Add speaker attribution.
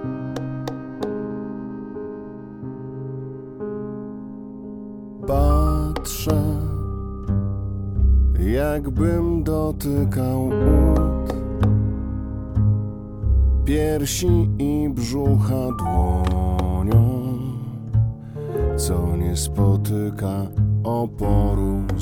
Speaker 1: Patrzę, jakbym dotykał ud, piersi i brzucha dłonią, co nie spotyka oporu.